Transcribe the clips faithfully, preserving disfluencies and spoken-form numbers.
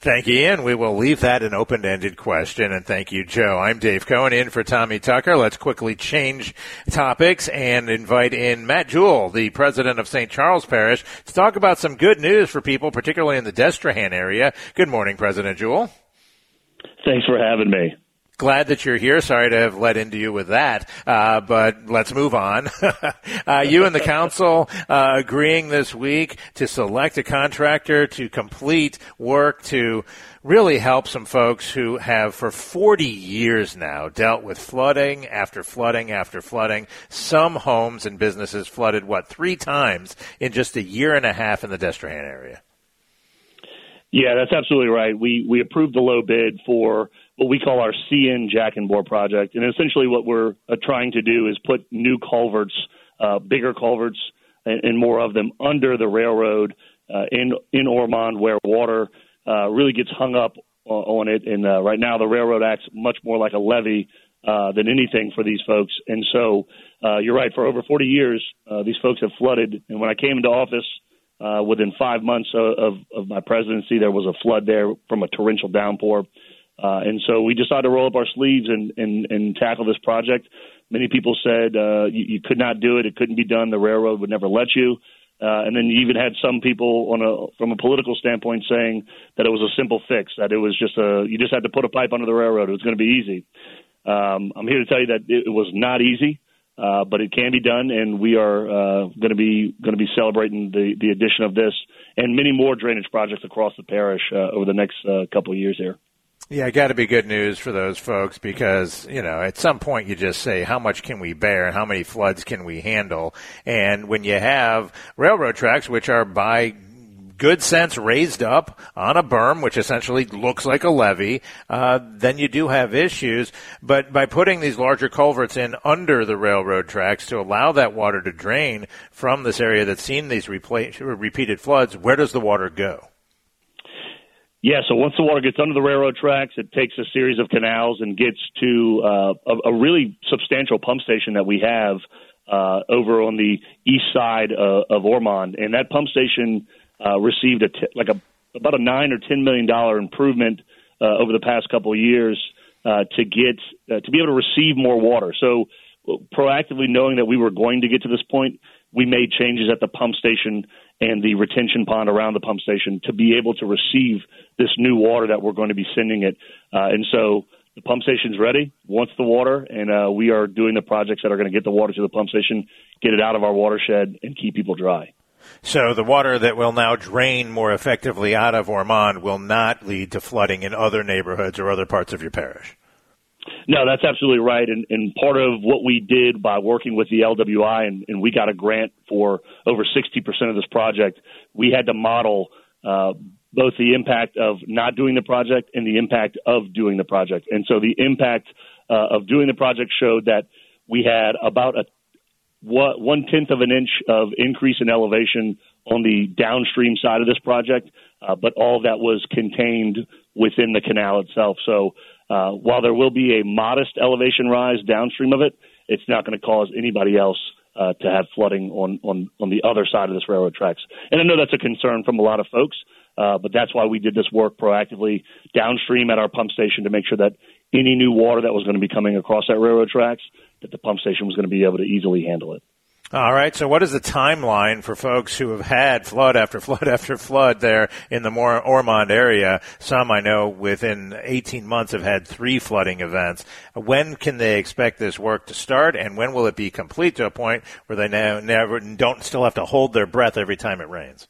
Thank you, Ian. We will leave that an open-ended question, and thank you, Joe. I'm Dave Cohen, in for Tommy Tucker. Let's quickly change topics and invite in Matt Jewell, the president of Saint Charles Parish, to talk about some good news for people, particularly in the Destrehan area. Good morning, President Jewell. Thanks for having me. Glad that you're here. Sorry to have led into you with that, uh, but let's move on. uh, you and the council uh, agreeing this week to select a contractor to complete work to really help some folks who have for forty years now dealt with flooding after flooding after flooding. Some homes and businesses flooded, what, three times in just a year and a half in the Destrehan area. Yeah, that's absolutely right. We we approved the low bid for what we call our C N Jack and Bore project. And essentially what we're uh, trying to do is put new culverts, uh, bigger culverts, and, and more of them under the railroad uh, in, in Ormond, where water uh, really gets hung up uh, on it. And uh, right now the railroad acts much more like a levee uh, than anything for these folks. And so uh, you're right, for over forty years, uh, these folks have flooded. And when I came into office, uh, within five months of, of, of my presidency, there was a flood there from a torrential downpour. Uh, and so we decided to roll up our sleeves and, and, and tackle this project. Many people said uh, you, you could not do it. It couldn't be done. The railroad would never let you. Uh, and then you even had some people on a, from a political standpoint saying that it was a simple fix, that it was just a, you just had to put a pipe under the railroad. It was going to be easy. Um, I'm here to tell you that it, it was not easy, uh, but it can be done. And we are uh, going to be going to be celebrating the, the addition of this and many more drainage projects across the parish uh, over the next uh, couple of years here. Yeah, got to be good news for those folks because, you know, at some point you just say, how much can we bear and how many floods can we handle? And when you have railroad tracks, which are by good sense raised up on a berm, which essentially looks like a levee, uh, then you do have issues. But by putting these larger culverts in under the railroad tracks to allow that water to drain from this area that's seen these repla- repeated floods, where does the water go? Yeah, so once the water gets under the railroad tracks, it takes a series of canals and gets to uh, a, a really substantial pump station that we have uh, over on the east side uh, of Ormond. And that pump station uh, received a t- like a about a nine or ten million dollar improvement uh, over the past couple of years uh, to get uh, to be able to receive more water. So proactively knowing that we were going to get to this point, we made changes at the pump station and the retention pond around the pump station to be able to receive this new water that we're going to be sending it. Uh, and so the pump station's ready, wants the water, and uh, we are doing the projects that are going to get the water to the pump station, get it out of our watershed, and keep people dry. So the water that will now drain more effectively out of Ormond will not lead to flooding in other neighborhoods or other parts of your parish? No, that's absolutely right. And, and part of what we did by working with the L W I, and, and we got a grant for over sixty percent of this project, we had to model uh, both the impact of not doing the project and the impact of doing the project. And so the impact uh, of doing the project showed that we had about a one-tenth of an inch of increase in elevation on the downstream side of this project, uh, but all of that was contained within the canal itself. So uh, while there will be a modest elevation rise downstream of it, it's not going to cause anybody else uh, to have flooding on, on, on the other side of this railroad tracks. And I know that's a concern from a lot of folks, uh, but that's why we did this work proactively downstream at our pump station to make sure that any new water that was going to be coming across that railroad tracks, that the pump station was going to be able to easily handle it. All right. So what is the timeline for folks who have had flood after flood after flood there in the more Ormond area? Some I know within eighteen months have had three flooding events. When can they expect this work to start, and when will it be complete to a point where they now never don't still have to hold their breath every time it rains?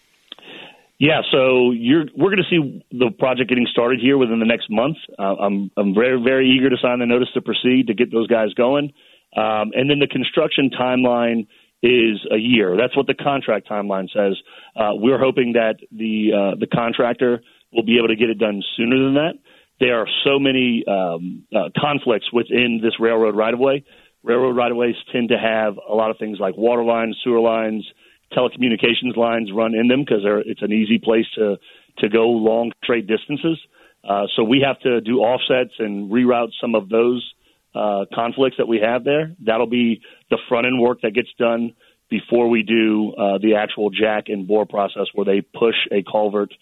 Yeah, so you're, we're going to see the project getting started here within the next month. Uh, I'm I'm very, very eager to sign the notice to proceed to get those guys going. Um, and then the construction timeline is a year. That's what the contract timeline says. Uh, we're hoping that the uh, the contractor will be able to get it done sooner than that. There are so many um, uh, conflicts within this railroad right-of-way. Railroad right-of-ways tend to have a lot of things like water lines, sewer lines, telecommunications lines run in them because it's an easy place to, to go long straight distances. Uh, so we have to do offsets and reroute some of those uh, conflicts that we have there. That'll be the front end work that gets done before we do uh, the actual jack and bore process where they push a culvert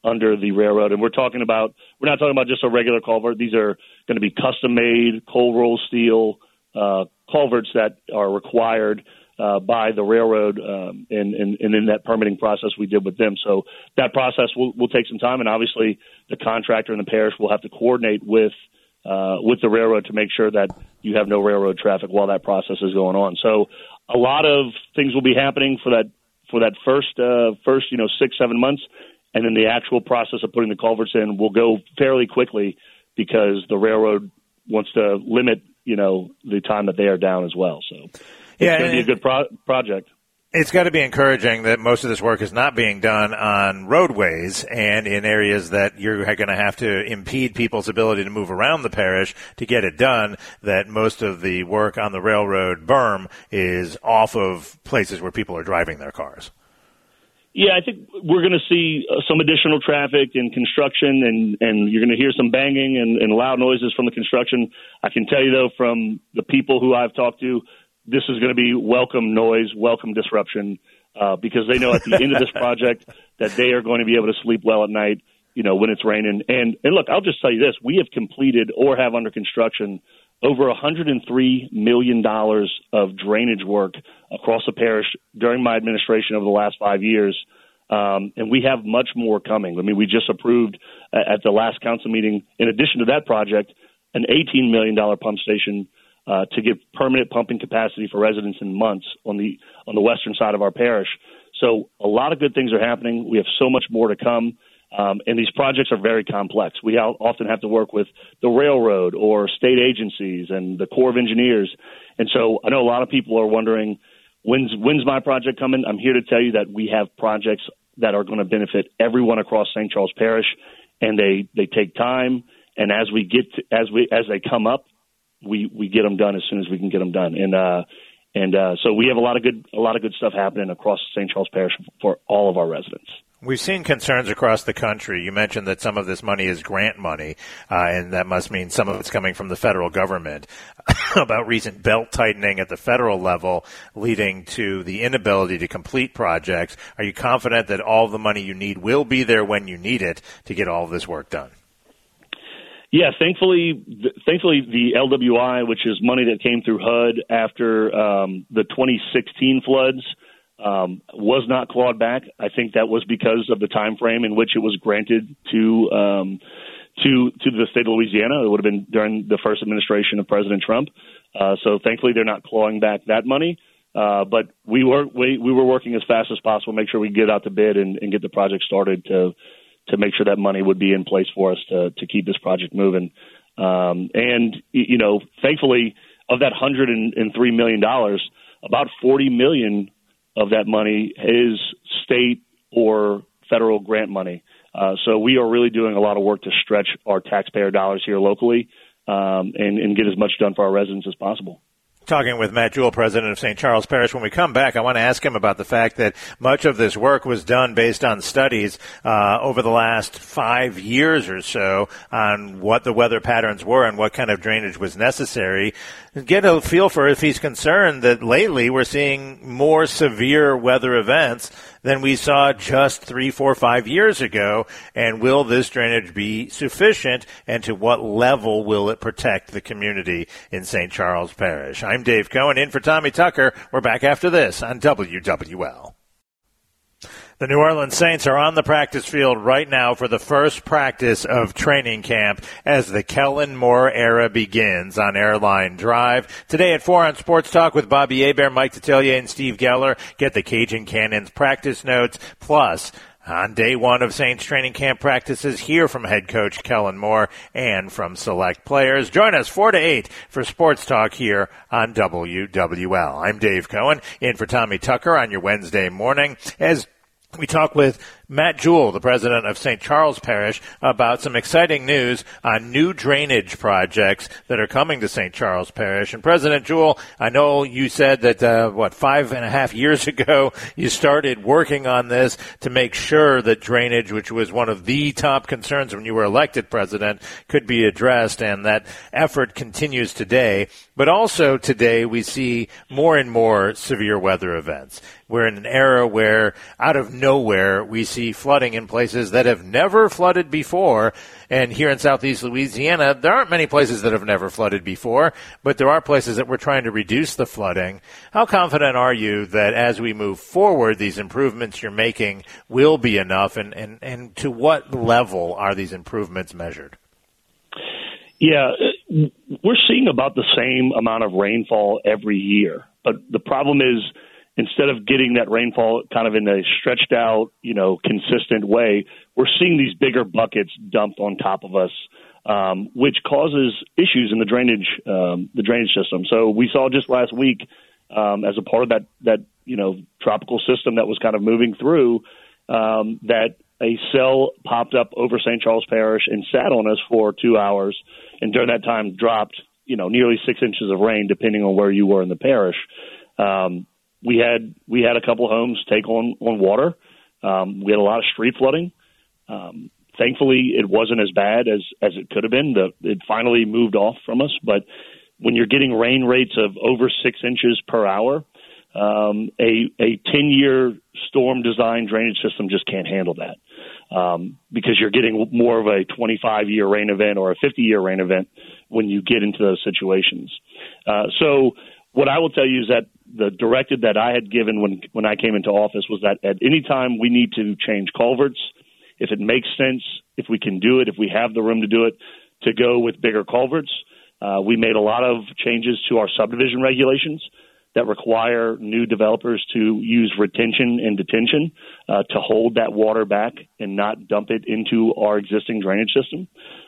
under the railroad. And we're talking about, we're not talking about just a regular culvert. These are going to be custom-made, cold roll steel uh, culverts that are required uh, by the railroad, um, and, and, and in that permitting process we did with them. So that process will, will take some time, and obviously the contractor and the parish will have to coordinate with uh, with the railroad to make sure that you have no railroad traffic while that process is going on. So a lot of things will be happening for that for that first uh, first you know six seven months, and then the actual process of putting the culverts in will go fairly quickly because the railroad wants to limit you know the time that they are down as well. So it's yeah, going to be a good pro- project. It's got to be encouraging that most of this work is not being done on roadways and in areas that you're going to have to impede people's ability to move around the parish to get it done, that most of the work on the railroad berm is off of places where people are driving their cars. Yeah, I think we're going to see uh, some additional traffic and construction, and, and you're going to hear some banging and, and loud noises from the construction. I can tell you, though, from the people who I've talked to, this is going to be welcome noise, welcome disruption, uh, because they know at the end of this project that they are going to be able to sleep well at night, you know, when it's raining. And, and look, I'll just tell you this. We have completed or have under construction over one hundred three million dollars of drainage work across the parish during my administration over the last five years. Um, and we have much more coming. I mean, we just approved uh, at the last council meeting, in addition to that project, an eighteen million dollars pump station Uh, to give permanent pumping capacity for residents in months on the on the western side of our parish. So a lot of good things are happening. We have so much more to come, um, and these projects are very complex. We often have to work with the railroad or state agencies and the Corps of Engineers. And so I know a lot of people are wondering, when's, when's my project coming? I'm here to tell you that we have projects that are going to benefit everyone across Saint Charles Parish, and they, they take time. And as we get to, as we as they come up, we we get them done as soon as we can get them done. And uh, and uh, so we have a lot of good a lot of good stuff happening across Saint Charles Parish for all of our residents. We've seen concerns across the country. You mentioned that some of this money is grant money, uh, and that must mean some of it's coming from the federal government, about recent belt tightening at the federal level leading to the inability to complete projects. Are you confident that all the money you need will be there when you need it to get all of this work done? Yeah, thankfully, thankfully the L W I, which is money that came through H U D after um, the twenty sixteen floods, um, was not clawed back. I think that was because of the time frame in which it was granted to um, to to the state of Louisiana. It would have been during the first administration of President Trump. Uh, so thankfully, they're not clawing back that money. Uh, but we were we, we were working as fast as possible, make sure we get out to bid and, and get the project started to. to make sure that money would be in place for us to, to keep this project moving. Um, and, you know, thankfully, of that one hundred three million dollars, about forty million dollars of that money is state or federal grant money. Uh, so we are really doing a lot of work to stretch our taxpayer dollars here locally um, and, and get as much done for our residents as possible. Talking with Matt Jewell, president of Saint Charles Parish. When we come back, I want to ask him about the fact that much of this work was done based on studies uh, over the last five years or so on what the weather patterns were and what kind of drainage was necessary. Get a feel for if he's concerned that lately we're seeing more severe weather events than we saw just three, four, five years ago. And will this drainage be sufficient? And to what level will it protect the community in Saint Charles Parish? I'm Dave Cohen, in for Tommy Tucker. We're back after this on W W L. The New Orleans Saints are on the practice field right now for the first practice of training camp as the Kellen Moore era begins on Airline Drive. Today at four on Sports Talk with Bobby Hebert, Mike Detillier, and Steve Geller. Get the Cajun Cannons practice notes. Plus, on day one of Saints training camp practices, hear from head coach Kellen Moore and from select players. Join us four to eight for Sports Talk here on W W L. I'm Dave Cohen, in for Tommy Tucker on your Wednesday morning as we talk with Matt Jewell, the president of Saint Charles Parish, about some exciting news on new drainage projects that are coming to Saint Charles Parish. And President Jewell, I know you said that, uh, what, five and a half years ago, you started working on this to make sure that drainage, which was one of the top concerns when you were elected president, could be addressed, and that effort continues today. But also today we see more and more severe weather events. We're in an era where, out of nowhere, we see see flooding in places that have never flooded before. And here in southeast Louisiana, there aren't many places that have never flooded before, but there are places that we're trying to reduce the flooding. How confident are you that as we move forward, these improvements you're making will be enough, and, and, and to what level are these improvements measured? Yeah, we're seeing about the same amount of rainfall every year. But the problem is, instead of getting that rainfall kind of in a stretched out, you know, consistent way, we're seeing these bigger buckets dumped on top of us, um, which causes issues in the drainage, um, the drainage system. So we saw just last week, um, as a part of that, that, you know, tropical system that was kind of moving through, um, that a cell popped up over Saint Charles Parish and sat on us for two hours. And during that time dropped, you know, nearly six inches of rain, depending on where you were in the parish. Um, we had, we had a couple of homes take on, on water. Um, we had a lot of street flooding. Um, thankfully it wasn't as bad as, as it could have been. The, it finally moved off from us, but when you're getting rain rates of over six inches per hour, um, a, a ten year storm design drainage system just can't handle that. Um, because you're getting more of a twenty-five year rain event or a fifty year rain event when you get into those situations. Uh, so what I will tell you is that the directive that I had given when, when I came into office was that at any time we need to change culverts, if it makes sense, if we can do it, if we have the room to do it, to go with bigger culverts. Uh, we made a lot of changes to our subdivision regulations that require new developers to use retention and detention uh, to hold that water back and not dump it into our existing drainage system.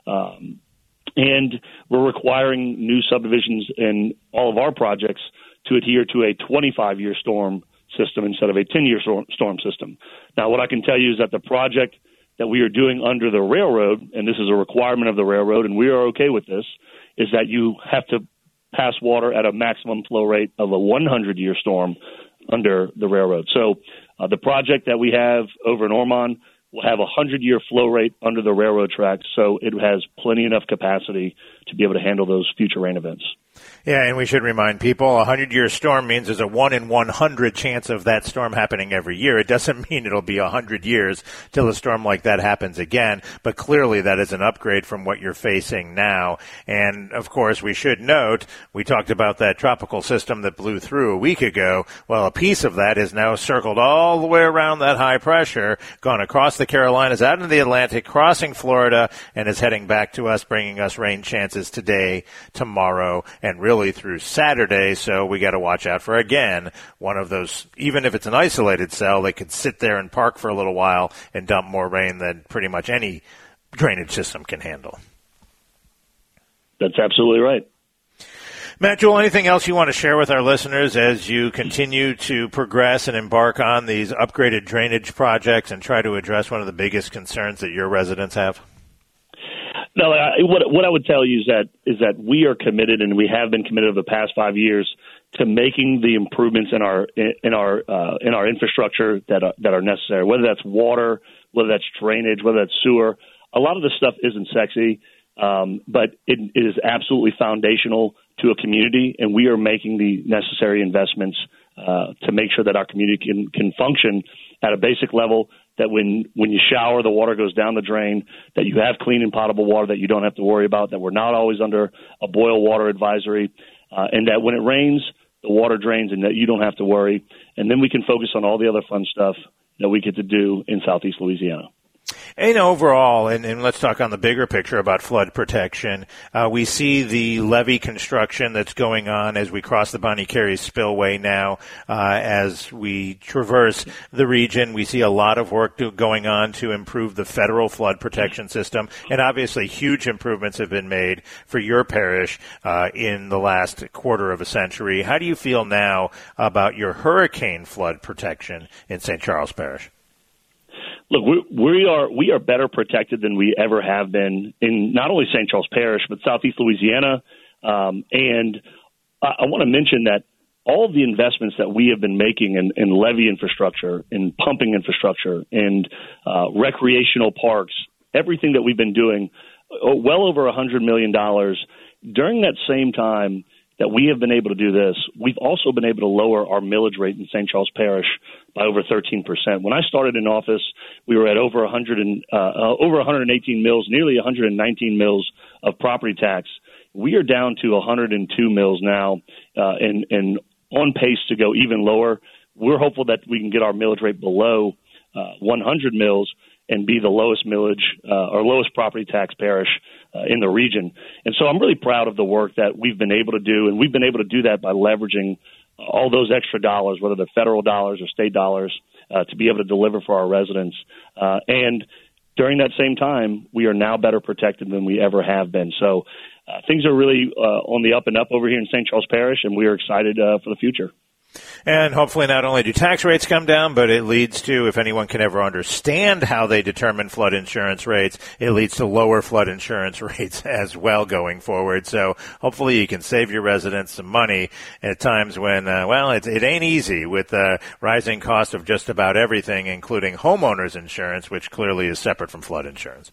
Um, and we're requiring new subdivisions in all of our projects to adhere to a twenty-five year storm system instead of a ten year storm system. Now, what I can tell you is that the project that we are doing under the railroad, and this is a requirement of the railroad, and we are okay with this, is that you have to pass water at a maximum flow rate of a one hundred year storm under the railroad. So uh, the project that we have over in Ormond will have a one hundred year flow rate under the railroad tracks, so it has plenty enough capacity to be able to handle those future rain events. Yeah, and we should remind people a hundred-year storm means there's a one in one hundred chance of that storm happening every year. It doesn't mean it'll be a hundred years till a storm like that happens again, but clearly that is an upgrade from what you're facing now. And, of course, we should note, we talked about that tropical system that blew through a week ago. Well, a piece of that is now circled all the way around that high pressure, gone across the Carolinas, out into the Atlantic, crossing Florida, and is heading back to us, bringing us rain chances today, tomorrow, and really through Saturday, so we got to watch out for, again, one of those, even if it's an isolated cell, they could sit there and park for a little while and dump more rain than pretty much any drainage system can handle. That's absolutely right. Matt Jewell, anything else you want to share with our listeners as you continue to progress and embark on these upgraded drainage projects and try to address one of the biggest concerns that your residents have? No, I, what what I would tell you is that is that we are committed, and we have been committed over the past five years to making the improvements in our in our uh, in our infrastructure that are, that are necessary. Whether that's water, whether that's drainage, whether that's sewer. A lot of this stuff isn't sexy, um, but it, it is absolutely foundational to a community, and we are making the necessary investments uh, to make sure that our community can can function at a basic level. That when, when you shower, the water goes down the drain, that you have clean and potable water that you don't have to worry about, that we're not always under a boil water advisory, uh, and that when it rains, the water drains and that you don't have to worry. And then we can focus on all the other fun stuff that we get to do in Southeast Louisiana. And overall, and, and let's talk on the bigger picture about flood protection, uh, we see the levee construction that's going on as we cross the Bonnie Carey spillway now. Uh, as we traverse the region, we see a lot of work to, going on to improve the federal flood protection system. And obviously, huge improvements have been made for your parish uh, in the last quarter of a century. How do you feel now about your hurricane flood protection in Saint Charles Parish? Look, we, we are we are better protected than we ever have been in not only Saint Charles Parish, but Southeast Louisiana. Um, and I, I want to mention that all of the investments that we have been making in, in levee infrastructure, in pumping infrastructure, and uh, recreational parks, everything that we've been doing, well over one hundred million dollars, during that same time, that we have been able to do this, we've also been able to lower our millage rate in Saint Charles Parish by over thirteen percent. When I started in office, we were at over one hundred and, uh, over one hundred eighteen mills, nearly one hundred nineteen mills of property tax. We are down to one hundred two mills now, uh, and, and on pace to go even lower. We're hopeful that we can get our millage rate below uh, one hundred mills and be the lowest millage uh, or lowest property tax parish uh, in the region. And so I'm really proud of the work that we've been able to do, and we've been able to do that by leveraging all those extra dollars, whether they're federal dollars or state dollars, uh, to be able to deliver for our residents. Uh, and during that same time, we are now better protected than we ever have been. So uh, things are really uh, on the up and up over here in Saint Charles Parish, and we are excited uh, for the future. And hopefully not only do tax rates come down, but it leads to, if anyone can ever understand how they determine flood insurance rates, it leads to lower flood insurance rates as well going forward. So hopefully you can save your residents some money at times when, uh, well, it, it ain't easy with the rising cost of just about everything, including homeowners insurance, which clearly is separate from flood insurance.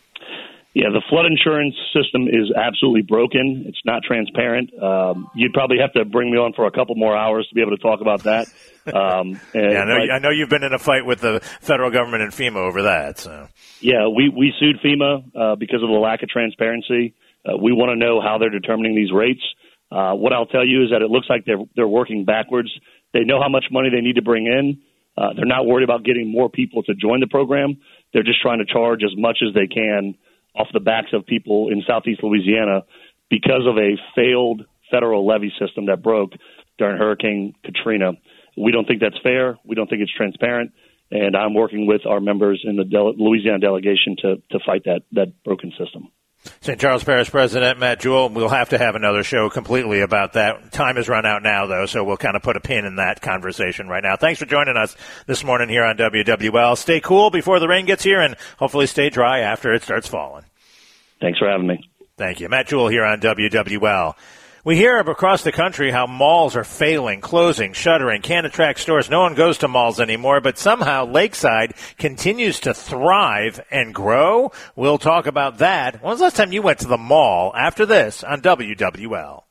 Yeah, the flood insurance system is absolutely broken. It's not transparent. Um, you'd probably have to bring me on for a couple more hours to be able to talk about that. Um, and, yeah, I know, but, I know you've been in a fight with the federal government and FEMA over that. So. Yeah, we, we sued FEMA uh, because of the lack of transparency. Uh, we want to know how they're determining these rates. Uh, what I'll tell you is that it looks like they're they're working backwards. They know how much money they need to bring in. Uh, they're not worried about getting more people to join the program. They're just trying to charge as much as they can off the backs of people in Southeast Louisiana because of a failed federal levy system that broke during Hurricane Katrina. We don't think that's fair. We don't think it's transparent. And I'm working with our members in the Dele- Louisiana delegation to, to fight that, that broken system. Saint Charles Parish President Matt Jewell, we'll have to have another show completely about that. Time has run out now, though, so we'll kind of put a pin in that conversation right now. Thanks for joining us this morning here on W W L. Stay cool before the rain gets here, and hopefully stay dry after it starts falling. Thanks for having me. Thank you. Matt Jewell here on W W L. We hear across the country how malls are failing, closing, shuttering, can't attract stores. No one goes to malls anymore, but somehow Lakeside continues to thrive and grow. We'll talk about that. When was the last time you went to the mall? After this on W W L.